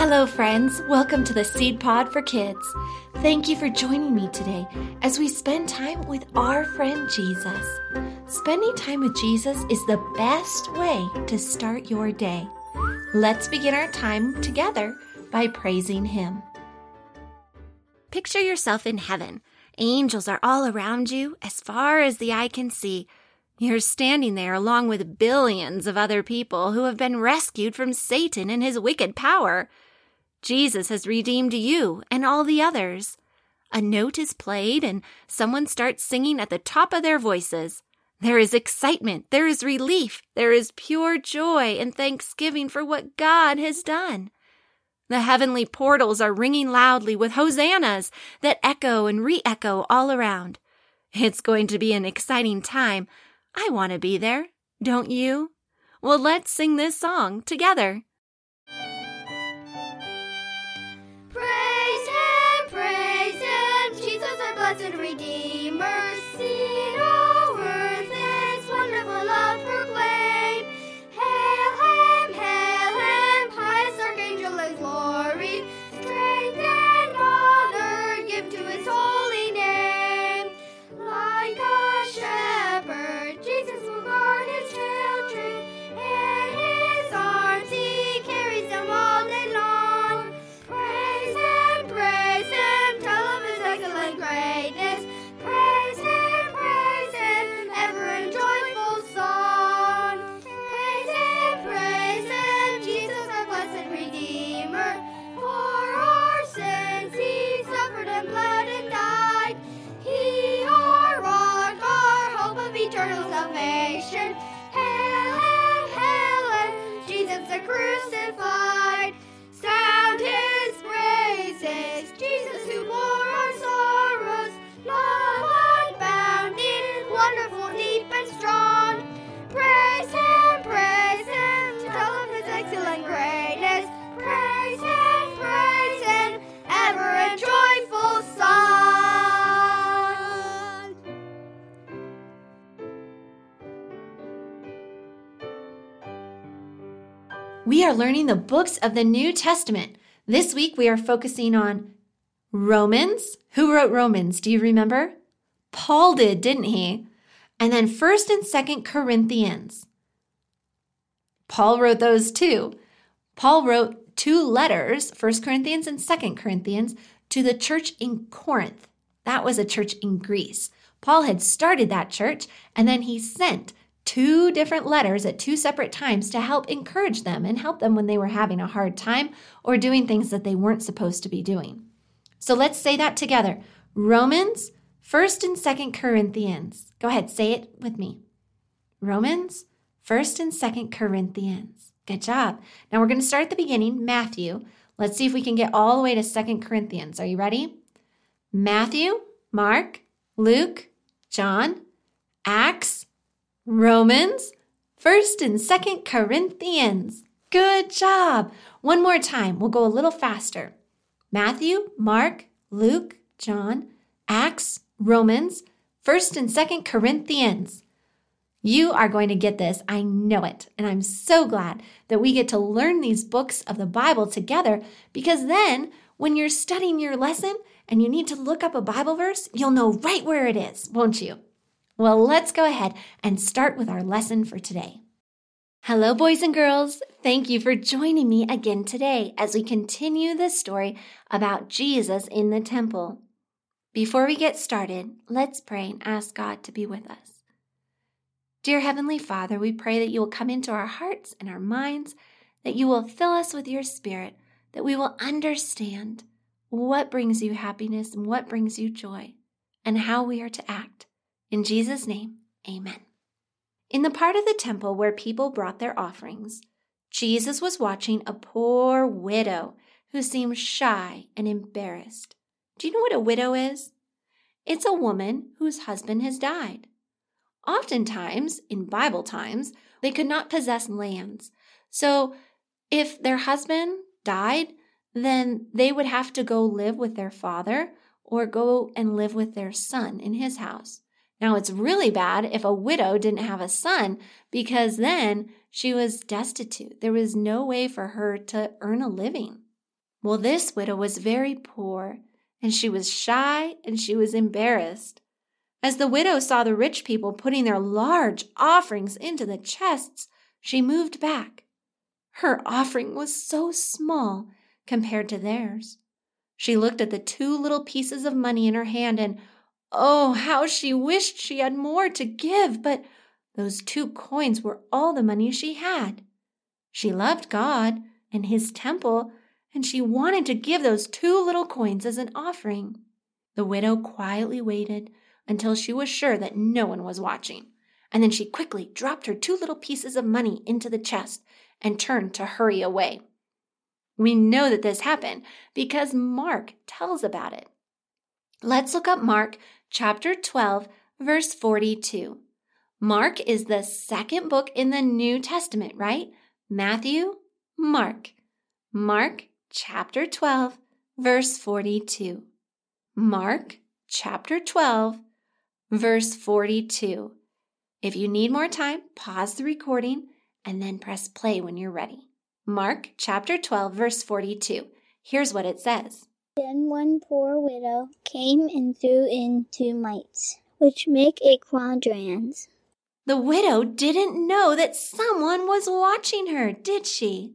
Hello, friends. Welcome to the Seed Pod for Kids. Thank you for joining me today as we spend time with our friend Jesus. Spending time with Jesus is the best way to start your day. Let's begin our time together by praising Him. Picture yourself in heaven. Angels are all around you as far as the eye can see. You're standing there along with billions of other people who have been rescued from Satan and his wicked power. Jesus has redeemed you and all the others. A note is played and someone starts singing at the top of their voices. There is excitement, there is relief, there is pure joy and thanksgiving for what God has done. The heavenly portals are ringing loudly with hosannas that echo and re-echo all around. It's going to be an exciting time. I want to be there, don't you? Well, let's sing this song together. Praise Him, Jesus our blessed Redeemer. Sing over this wonderful love proclaim. Hail Him, highest archangel in glory. Strength and honor give to His holy name. Like a shepherd, Jesus will guard His children. In His arms He carries them all day long. Praise Him, tell of His excellent greatness. Praise Him, ever in joyful song. Praise Him, Jesus our blessed Redeemer. For our sins He suffered and bled and died. He our rock, our hope of eternal salvation. Hail Him, Jesus the crucified. Sound His praises, Jesus who bore our sorrows. Love unbounded, wonderful, deep and strong. Praise Him, tell of His excellent greatness. Praise Him, ever in joyful song. We are learning the books of the New Testament. This week we are focusing on Romans. Who wrote Romans? Do you remember? Paul did, didn't he? And then 1st and 2nd Corinthians. Paul wrote those too. Paul wrote 2 letters, 1 Corinthians and 2 Corinthians, to the church in Corinth. That was a church in Greece. Paul had started that church, and then he sent 2 different letters at 2 separate times to help encourage them and help them when they were having a hard time or doing things that they weren't supposed to be doing. So let's say that together. Romans, 1st and 2nd Corinthians. Go ahead, say it with me. Romans, 1st and 2nd Corinthians. Good job. Now we're going to start at the beginning, Matthew. Let's see if we can get all the way to 2nd Corinthians. Are you ready? Matthew, Mark, Luke, John, Acts, Romans, 1st and 2nd Corinthians. Good job. One more time. We'll go a little faster. Matthew, Mark, Luke, John, Acts, Romans, 1st and 2nd Corinthians. You are going to get this. I know it. And I'm so glad that we get to learn these books of the Bible together, because then when you're studying your lesson and you need to look up a Bible verse, you'll know right where it is, won't you? Well, let's go ahead and start with our lesson for today. Hello, boys and girls. Thank you for joining me again today as we continue this story about Jesus in the temple. Before we get started, let's pray and ask God to be with us. Dear Heavenly Father, we pray that you will come into our hearts and our minds, that you will fill us with your Spirit, that we will understand what brings you happiness and what brings you joy, and how we are to act. In Jesus' name, amen. In the part of the temple where people brought their offerings, Jesus was watching a poor widow who seemed shy and embarrassed. Do you know what a widow is? It's a woman whose husband has died. Oftentimes, in Bible times, they could not possess lands. So if their husband died, then they would have to go live with their father or go and live with their son in his house. Now, it's really bad if a widow didn't have a son, because then she was destitute. There was no way for her to earn a living. Well, this widow was very poor, and she was shy and she was embarrassed. As the widow saw the rich people putting their large offerings into the chests, she moved back. Her offering was so small compared to theirs. She looked at the 2 little pieces of money in her hand, and oh, how she wished she had more to give, but those 2 coins were all the money she had. She loved God and His temple, and she wanted to give those 2 little coins as an offering. The widow quietly waited until she was sure that no one was watching, and then she quickly dropped her 2 little pieces of money into the chest and turned to hurry away. We know that this happened because Mark tells about it. Let's look up Mark chapter 12, verse 42. Mark is the second book in the New Testament, right? Matthew, Mark. Mark chapter 12, verse 42. Mark chapter 12, verse 42. If you need more time, pause the recording and then press play when you're ready. Mark chapter 12, verse 42. Here's what it says. Then one poor widow came and threw in 2 mites, which make a quadrans. The widow didn't know that someone was watching her, did she?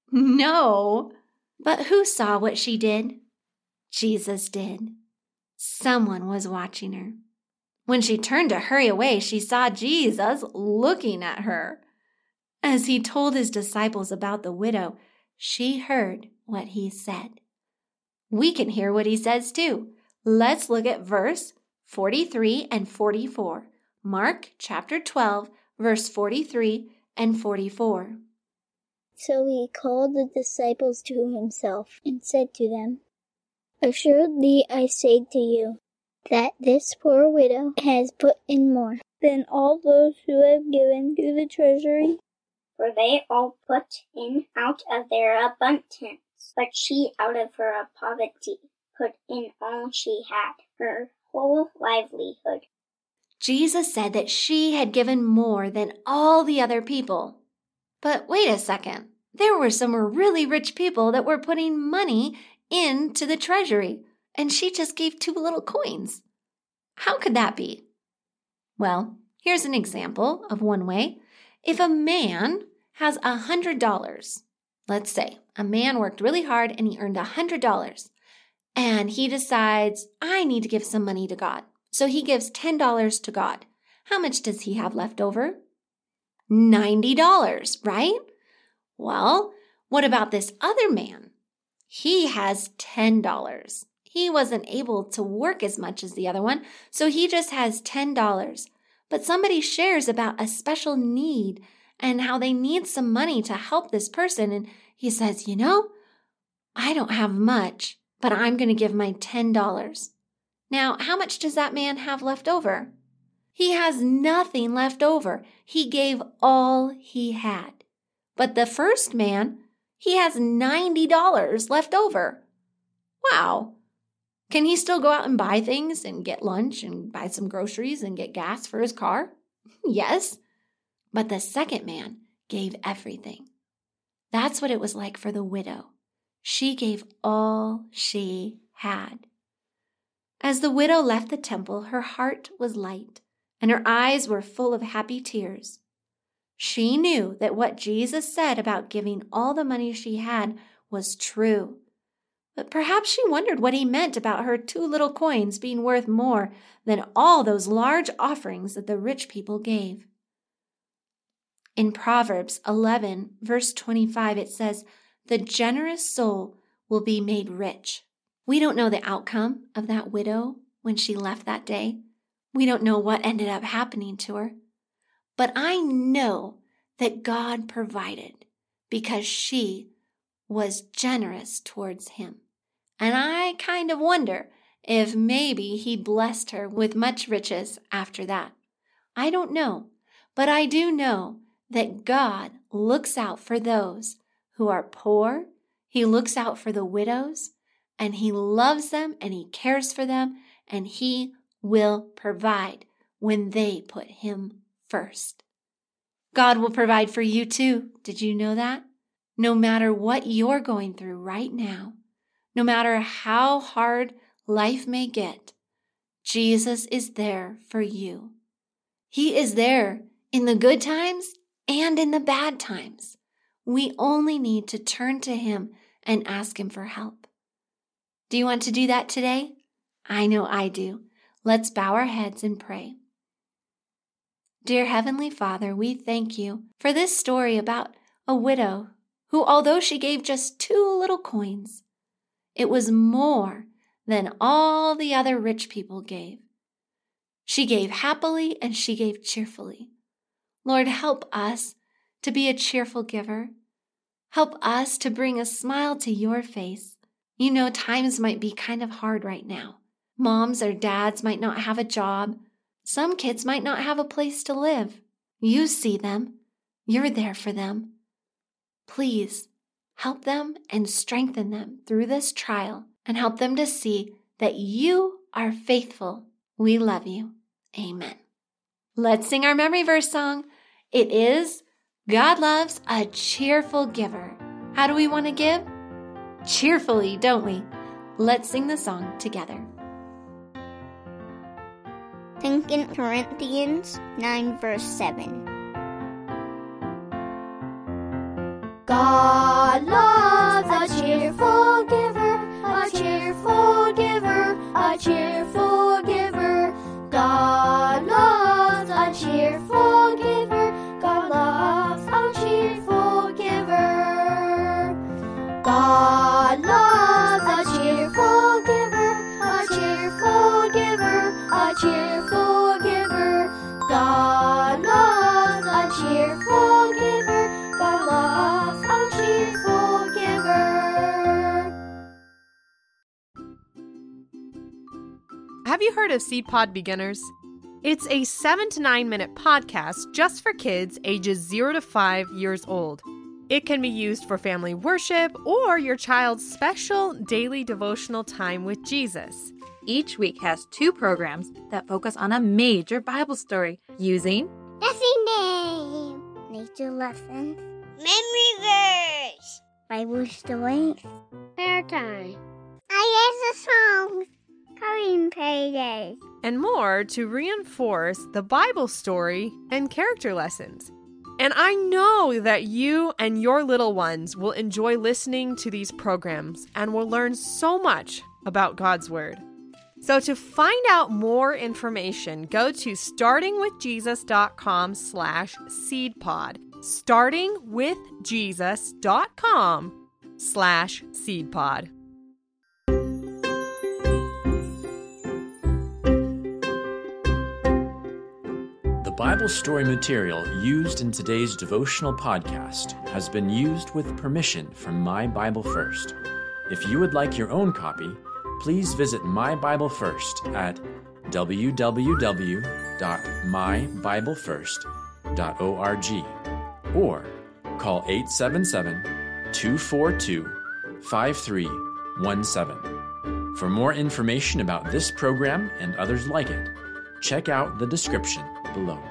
No. But who saw what she did? Jesus did. Someone was watching her. When she turned to hurry away, she saw Jesus looking at her. As he told his disciples about the widow, she heard what he said. We can hear what he says too. Let's look at verse 43 and 44. Mark chapter 12, verse 43 and 44. So he called the disciples to himself and said to them, Assuredly I say to you, that this poor widow has put in more than all those who have given to the treasury. For they all put in out of their abundance, but she out of her poverty put in all she had, her whole livelihood. Jesus said that she had given more than all the other people. But wait a second. There were some really rich people that were putting money into the treasury, and she just gave 2 little coins. How could that be? Well, here's an example of one way. If a man has $100, let's say a man worked really hard and he earned $100, and he decides, I need to give some money to God. So he gives $10 to God. How much does he have left over? $90, right? Well, what about this other man? He has $10. He wasn't able to work as much as the other one, so he just has $10. But somebody shares about a special need and how they need some money to help this person. And he says, I don't have much, but I'm going to give my $10. Now, how much does that man have left over? He has nothing left over. He gave all he had. But the first man, he has $90 left over. Wow. Can he still go out and buy things and get lunch and buy some groceries and get gas for his car? Yes. But the second man gave everything. That's what it was like for the widow. She gave all she had. As the widow left the temple, her heart was light, and her eyes were full of happy tears. She knew that what Jesus said about giving all the money she had was true. But perhaps she wondered what he meant about her 2 little coins being worth more than all those large offerings that the rich people gave. In Proverbs 11, verse 25, it says, "The generous soul will be made rich." We don't know the outcome of that widow when she left that day. We don't know what ended up happening to her. But I know that God provided because she was generous towards him. And I kind of wonder if maybe he blessed her with much riches after that. I don't know, but I do know that God looks out for those who are poor. He looks out for the widows, and he loves them, and he cares for them, and he will provide when they put him first. God will provide for you too. Did you know that? No matter what you're going through right now, No matter how hard life may get, Jesus is there for you. He is there in the good times and in the bad times. We only need to turn to Him and ask Him for help. Do you want to do that today? I know I do. Let's bow our heads and pray. Dear Heavenly Father, we thank you for this story about a widow who, although she gave just 2 little coins, it was more than all the other rich people gave. She gave happily and she gave cheerfully. Lord, help us to be a cheerful giver. Help us to bring a smile to your face. You know, times might be kind of hard right now. Moms or dads might not have a job. Some kids might not have a place to live. You see them. You're there for them. Please help them and strengthen them through this trial and help them to see that you are faithful. We love you. Amen. Let's sing our memory verse song. It is, God loves a cheerful giver. How do we want to give? Cheerfully, don't we? Let's sing the song together. 2 Corinthians 9 verse 7. God loves a cheerful giver, a cheerful giver, a cheerful giver. God loves a cheerful giver. God loves a cheerful giver. God loves a cheerful giver, a cheerful giver, a cheerful giver. God loves a cheerful giver. God loves a cheerful giver. Have you heard of SeedPod Beginners? It's a 7 to 9 minute podcast just for kids ages 0 to 5 years old. It can be used for family worship or your child's special daily devotional time with Jesus. Each week has 2 programs that focus on a major Bible story using Lesson name, nature lessons, memory verse, Bible stories, prayer time, I guess the songs, coloring pages, and more to reinforce the Bible story and character lessons. And I know that you and your little ones will enjoy listening to these programs and will learn so much about God's Word. So to find out more information, go to startingwithjesus.com/seedpod. startingwithjesus.com/seedpod. The Bible story material used in today's devotional podcast has been used with permission from My Bible First. If you would like your own copy, please visit My Bible First at www.mybiblefirst.org or call 877-242-5317. For more information about this program and others like it, check out the description below.